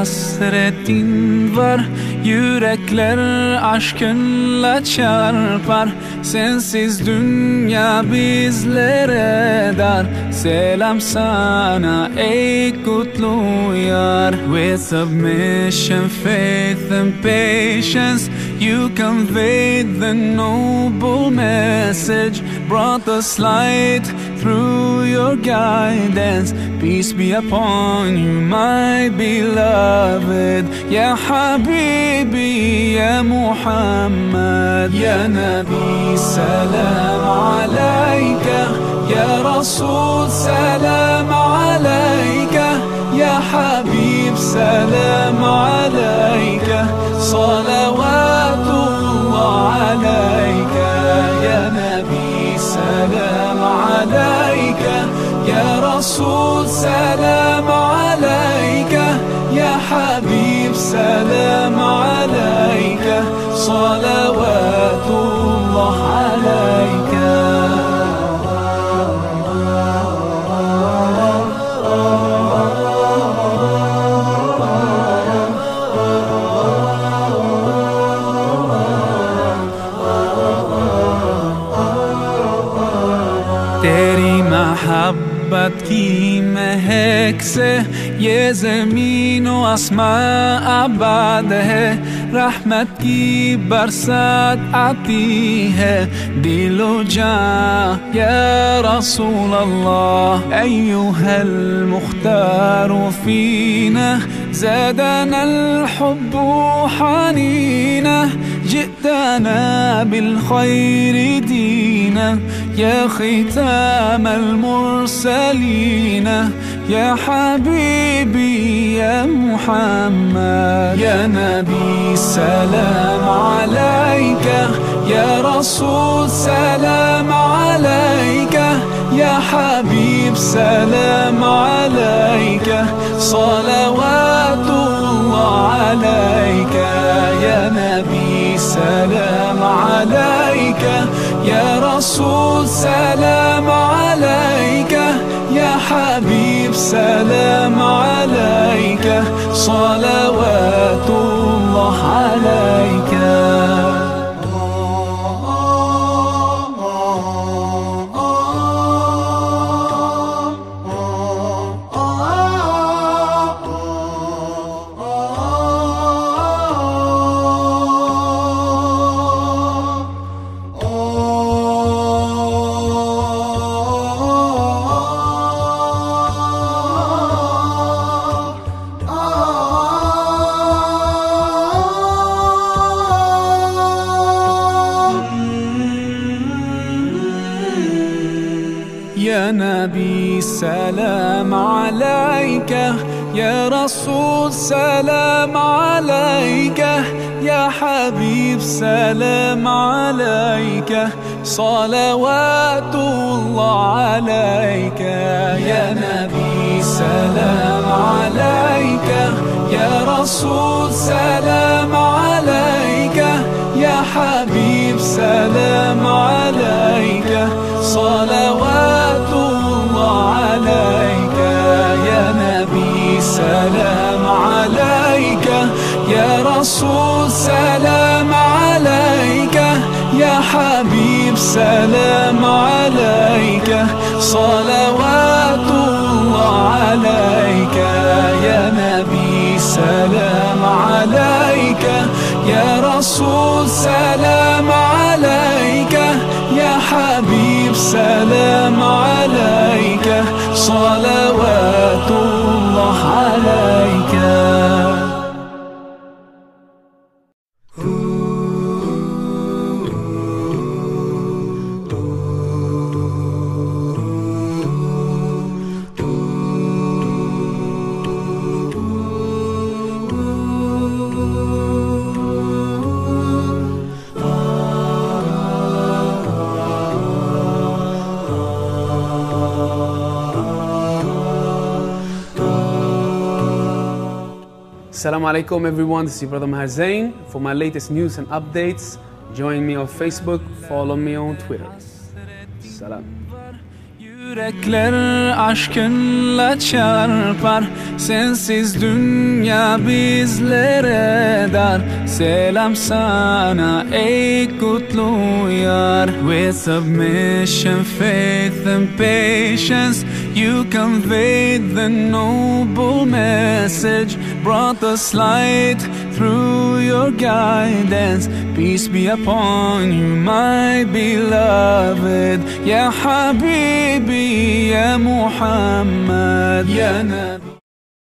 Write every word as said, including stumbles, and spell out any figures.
hasretin var. Yürekler aşkınla çarpar. Sensiz dünya bizlere dar. Selam sana ey kutlu yar. With submission, faith and patience, you conveyed the noble message, brought us light through your guidance. Peace be upon you, my beloved. Ya Habibi, Ya Muhammad, Ya Nabi, salam alayka. Ya Rasul, salam alayka. Ya Habib, salam alayka. Salawatullah alayka. Ya Nabi, salam alayka. Ya Rasul, salam alayka. Ya Habib, salam alayka. Salawatullah alayka. मोहब्बत की महक से ये ज़मीन व आसमां आबाद है। रहमत की बरसात आती है दिलो जां या रसूल अल्लाह। अय्युहल मुख्तार फीना ज़ादना الحب حنينا جئتنا بالخير دينا يا ختام المرسلين يا حبيبي يا محمد يا نبي سلام عليك يا رسول سلام عليك يا حبيب سلام عليك صلوات الله عليك يا نبي سلام عليك يا رسول سلام عليك يا حبيب سلام عليك صلوات الله عليك. يا نبي سلام عليك يا رسول سلام عليك يا حبيب سلام عليك صلوات الله عليك يا نبي سلام عليك يا رسول سلام عليك يا حبيب سلام عليك صلوات الله عليك يا نبي سلام عليك يا رسول سلام عليك يا حبيب سلام عليك صلوات الله عليك يا نبي سلام عليك يا رسول سلام عليك يا حبيب سلام عليك صلوات الله عليك. Assalamu alaikum everyone, this is your brother Maher Zain. For my latest news and updates, join me on Facebook, follow me on Twitter. Salam. Yürekler aşkınla çarpar, sensiz dünya bizlere dar. Selam sana ey kutlu yar. With submission, faith and patience, you conveyed the noble message, brought us light through your guidance. Peace be upon you, my beloved. Ya Habibi, Ya Muhammad, Ya Nabi.